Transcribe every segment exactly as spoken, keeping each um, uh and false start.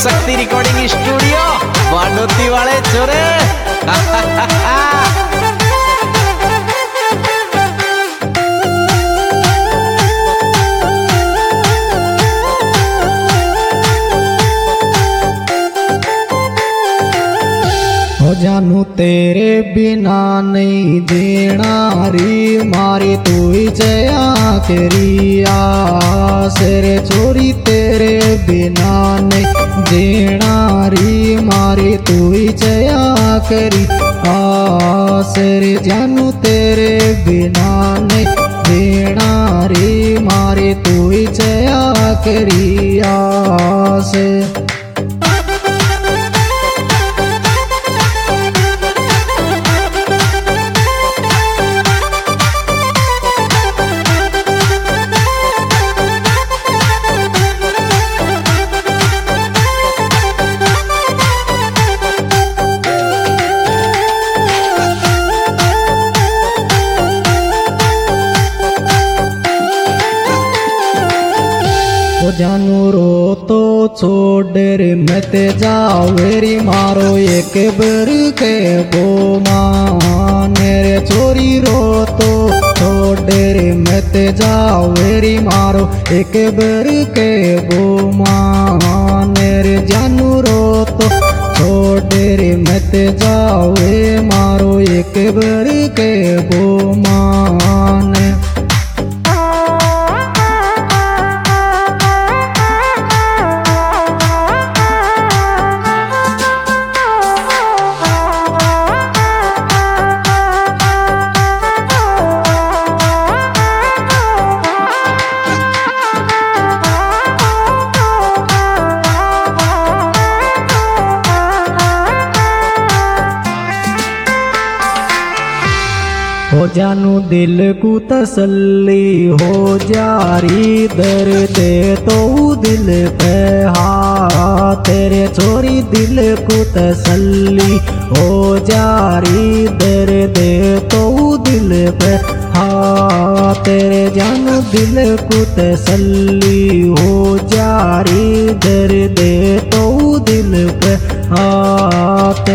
शक्ति recording studio बाडोती वाले छोरे। हो जानू तेरे बिना नहीं जीना री मारी तू ही जया करिया सेरे छोरी तेरे बिना नहीं जीना री मारी तू ही जया करी आ सेरे जानू तेरे बिना नहीं जीना री मारी तू ही जया करिया से। जानू रो तो छोड़ रे मत जाओ रे मारो एक बर के बो माने रे छोरी रो तो छोड़ रे मत जाओ रे मारो एक बर के बो माने रे जानू रो तो छोड़ रे मत जाओ रे मारो एक बर के बो माने। हो जानू दिल को तसल्ली हो जारी दर्द तो दिल पे हा तेरे छोरी दिल को तसल्ली हो जारी दर्द तो दिल पे हा तेरे जानू दिल को तसल्ली हो जारी दर्द तो दिल पे हाथ।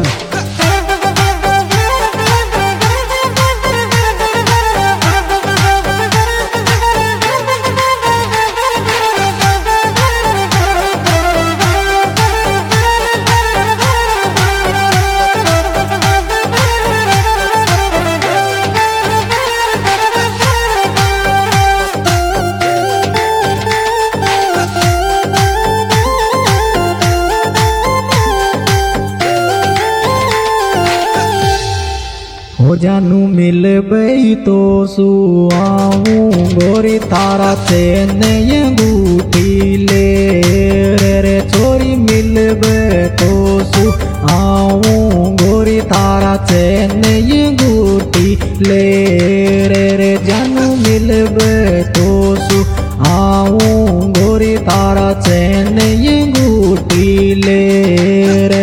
हो जानू मिल गई तो सुआऊं गोरी तारा चैन अंगूठी ले रे छोरी मिल गए तो सुआऊं गोरी तारा चैन अंगूठी ले रे जानू मिल गए तो सुआऊं गोरी तारा चैन अंगूठी ले रे।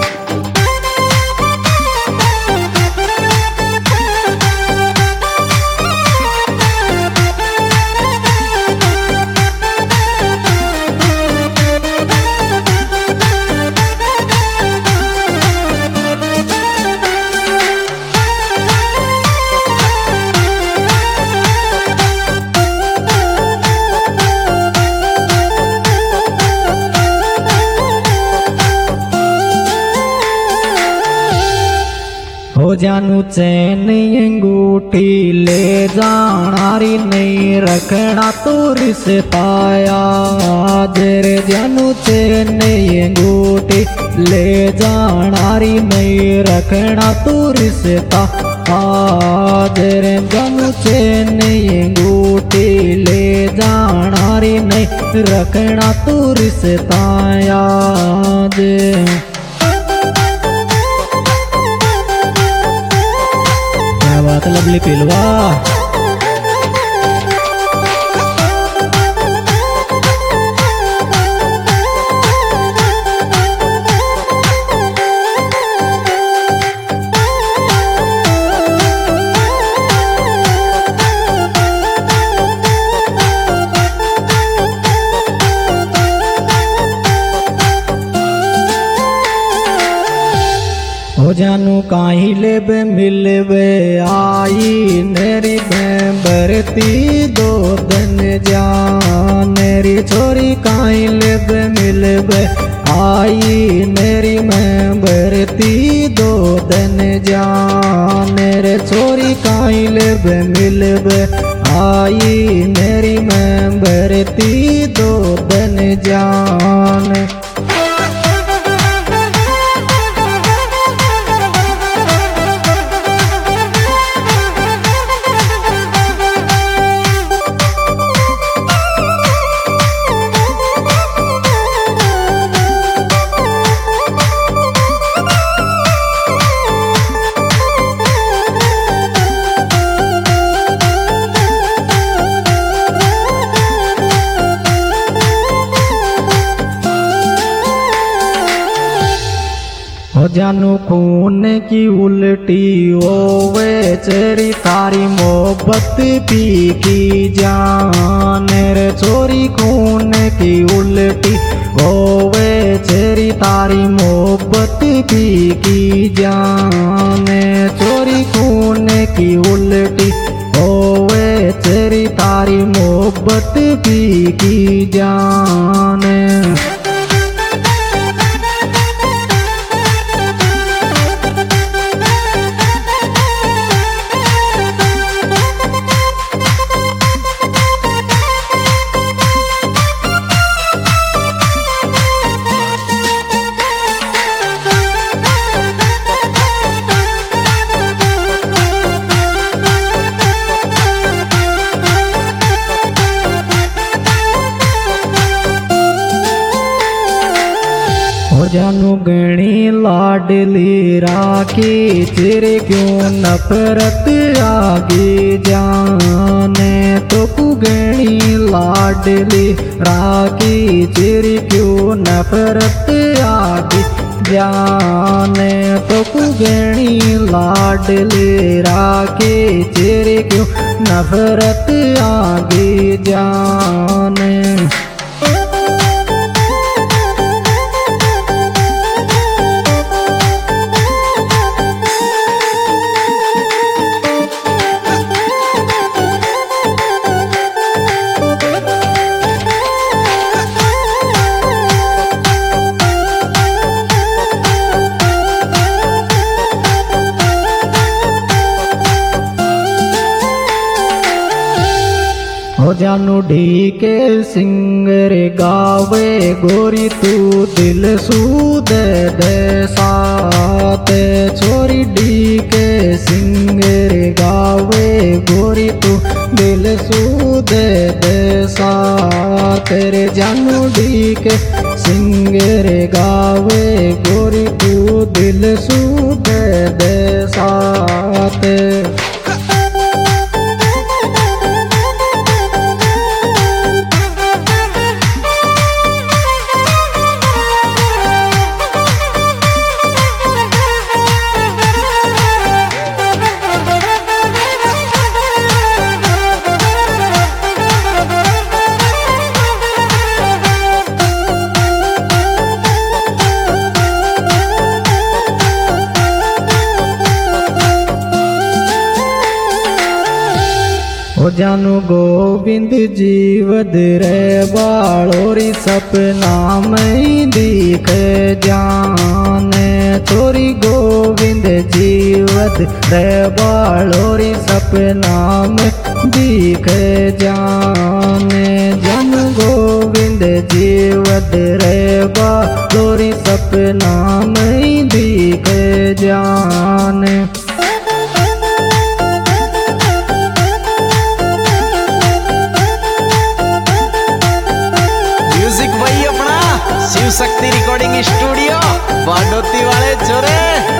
हो जानू चैन अंगूठी ले जानारी नहीं रखना तो रिश्ताया जेरे जानू चैन अंगूठी ले जानारी नहीं रखना तो रिश्ता जेरे जानू चैन अंगूठी ले जानारी नहीं रखना तो रिश्ताया जे। बात लवली पिलवा काहीं लेब मिलबे आई नेरी में बरती दो दिन जान रे छोरी काहीं लेब मिलबे आई नेरी में बरती दो दिन जान रे छोरी काहीं लेब मिलबे आई नेरी में बरती दो दिन जान। हो जानू खून की उल्टी ओवे चेरी तारी मोहब्बत पी की जान रे छोरी खून की उल्टी ओवे चेरी तारी मोहब्बत पी की जान छोरी खून की उल्टी ओवे चेरी तारी मोहब्बत पी की जान। हो जानू गणी लाडली राखी तेरे क्यों नफरत आगे जाने तो कुगणी लाडली राखी तेरे क्यों नफरत आगे जाने तो कुगणी लाडली राखी तेरे क्यों नफरत आगे जाने। हो जानू ढीके सिंगर गावे गोरी तू दिल सूद दे साथ छोरी ढीके सिंगर गावे गोरी तू दिल सूद दे साथ रे जानू ढीके सिंगर गावे गोरी तू दिल सूद दे साथ। हो जानू गोविंद जीवद रे बालोरी सपना में दिख जाने छोरी गोविंद जीवद रे बालोरी सपना में दिख जाने जन गोविंद जीवद रे बालोरी सपना में दिख जाने। शिव शक्ति रिकॉर्डिंग स्टूडियो बाडोती वाले छोरे।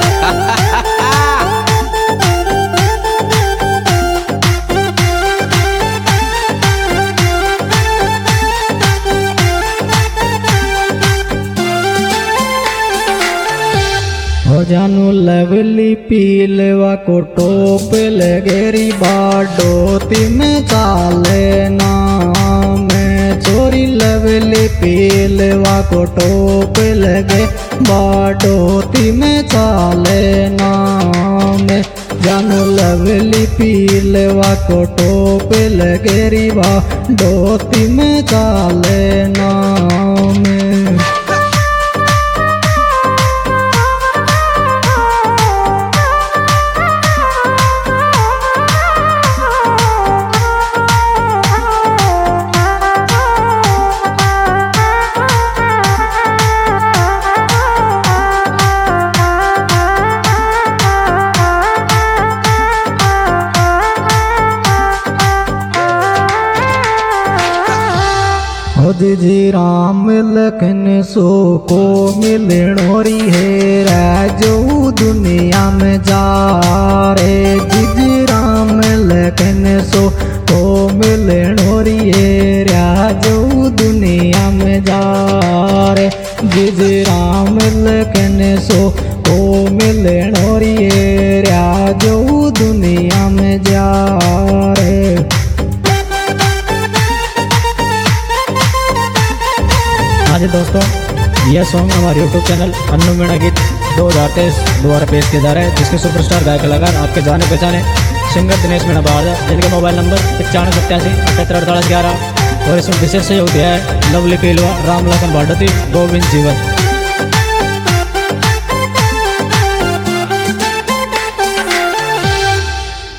हो जानू लवली पीलवा को टोप लगेरी बाडोती में चाले ना मैं छोरी लवली पीलवा को टोप लगे बाडोती में चाले नाम जानू लवली पीलवा को टोप लगेरी बाडोती में चाले नाम। जी राम लखन सो को मिलनोरी है राजो दुनिया में जा रे। जी राम लखन सो को मिलनोरी है राजो दुनिया में जा रे। जी राम लखन सो को मिलनोरी है राजो दुनिया में जा रे। हाँ जी दोस्तों, यह सॉन्ग हमारे यूट्यूब चैनल अन्नू मीणा गीत दो हज़ार तेईस द्वारा पेश किया जा रहा है, जिसके सुपरस्टार गायक कलाकार आपके जाने पहचाने सिंगर दिनेश मीणा बारदा, जिनके मोबाइल नंबर पचानवे सत्तासी अठहत्तर अड़तालीस ग्यारह। और इसमें विशेष सहयोग दिया है लवली पीलवा, राम लखन बाडोती, गोविंद जीवन।